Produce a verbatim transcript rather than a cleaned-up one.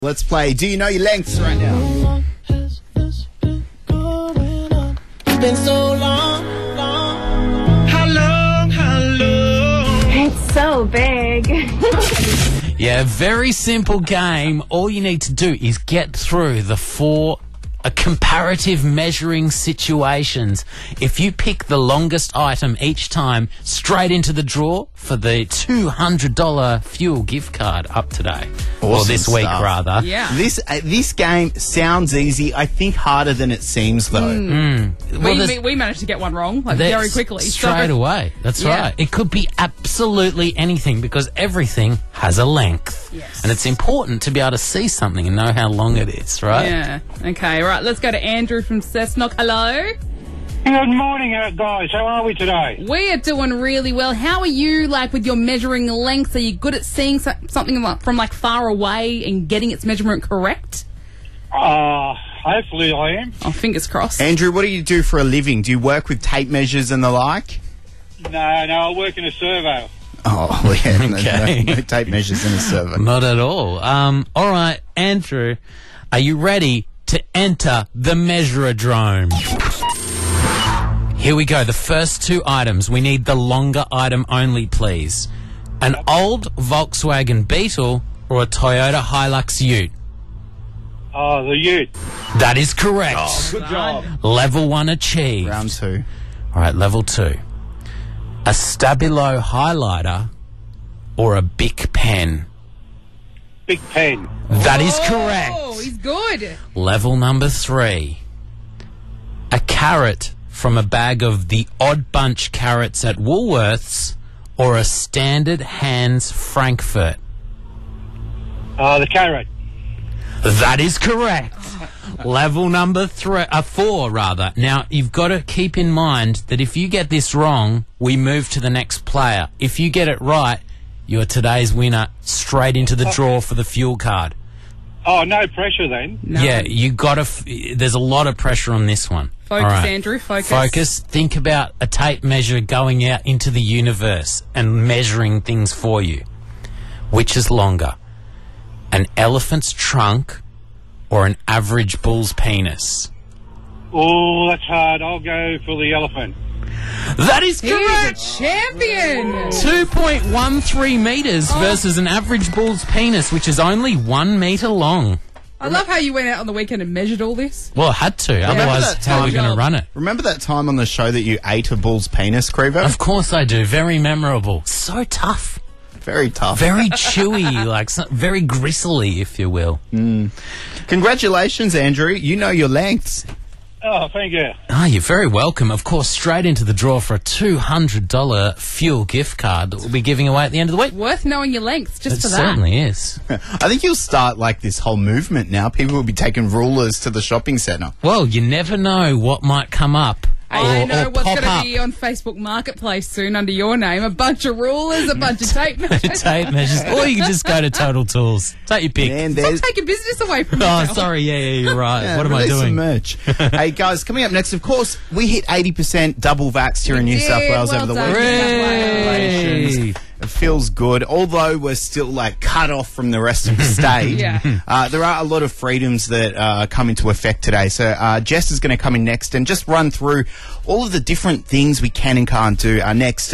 Let's play Do You Know Your Lengths right now. It's been so long, long. How long, how long? It's so big. Yeah, very simple game. All you need to do is get through the four uh, comparative measuring situations. If you pick the longest item each time, straight into the draw for the two hundred dollars fuel gift card up today. Or Awesome this week, stuff. rather. Yeah. This uh, this game sounds easy. I think harder than it seems, though. Well, we, there's- we, we managed to get one wrong like, That's very quickly. Straight so, away. That's Yeah. right. It could be absolutely anything because everything has a length. Yes. And it's important to be able to see something and know how long it is, right? Yeah. Okay, right. Let's go to Andrew from Cessnock. Hello. Good morning, uh, guys. How are we today? We are doing really well. How are you, like, with your measuring lengths? Are you good at seeing so- something like- from, like, far away and getting its measurement correct? Uh, hopefully I am. Oh, fingers crossed. Andrew, what do you do for a living? Do you work with tape measures and the like? No, no, I work in a servo. Oh, well, yeah. no- Okay. no, no tape measures in a server. Not at all. Um, all right, Andrew, are you ready to enter the Measuradrome? Here we go. The first two items. We need the longer item only, please. An old Volkswagen Beetle or a Toyota Hilux Ute? Oh, the Ute. That is correct. Good job. Level one achieved. Round two. All right, level two. A Stabilo highlighter or a Bic pen? Big pen. That is Oh, correct. he's good. Level number three. A carrot from a bag of the Odd Bunch carrots at Woolworths or a standard Hans Frankfurt? Uh, the carrot. That is correct. Level number three, uh, four rather. Now, you've got to keep in mind that if you get this wrong, we move to the next player. If you get it right, you're today's winner, straight into the draw for the fuel card. Oh, no pressure then. No. Yeah, you got to. F- there's a lot of pressure on this one. Focus, All right. Andrew, focus. Focus. Think about a tape measure going out into the universe and measuring things for you. Which is longer, an elephant's trunk or an average bull's penis? Oh, that's hard. I'll go for the elephant. That is He's a correct. champion. two point one three metres versus an average bull's penis, which is only one metre long. I love how you went out on the weekend and measured all this. Well, had to. Otherwise, that how are we time- going to run it? Remember that time on the show that you ate a bull's penis, Creever? Of course I do. Very memorable. So tough. Very tough. Very chewy, like so, very gristly, if you will. Congratulations, Andrew. You know your lengths. Oh, thank you. Ah, you're very welcome. Of course, straight into the draw for a two hundred dollars fuel gift card that we'll be giving away at the end of the week. Worth knowing your lengths just It for that. certainly is. I think you'll start like this whole movement now. People will be taking rulers to the shopping centre. Well, you never know what might come up. I or, know or what's pop going up. to be on Facebook Marketplace soon under your name. A bunch of rulers, a bunch of tape measures. Tape measures. Or you can just go to Total Tools. Take your pick. And Stop there's taking business away from Oh, yourself. sorry. Yeah, yeah, you're right. Yeah, what am I release some doing? merch. Hey guys, coming up next, of course, we hit eighty percent double vaxxed here in New did. South Wales Well over the done. weekend. Hooray. Congratulations. It feels good, although we're still like cut off from the rest of the state. Yeah. uh, there are a lot of freedoms that uh, come into effect today. So uh, Jess is going to come in next and just run through all of the different things we can and can't do. Uh, next.